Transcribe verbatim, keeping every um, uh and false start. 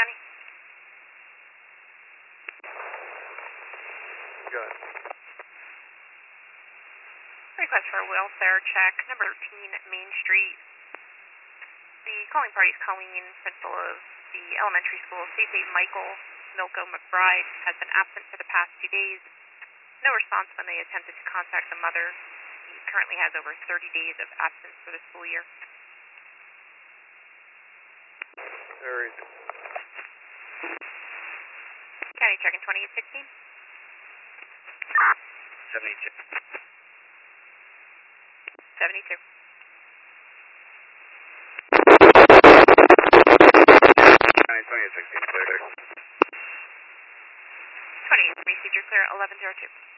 County. Good. Request for a welfare check, number thirteen Main Street. The calling party is Colleen, principal of the elementary school. Stacey Michael Milko McBride has been absent for the past two days. No response when they attempted to contact the mother. He currently has over thirty days of absence for the school year. Very good. County check in twenty-eight sixteen. seventy-two. seventy-two. County twenty-eight sixteen, clear. twenty-eight procedure clear, eleven zero two.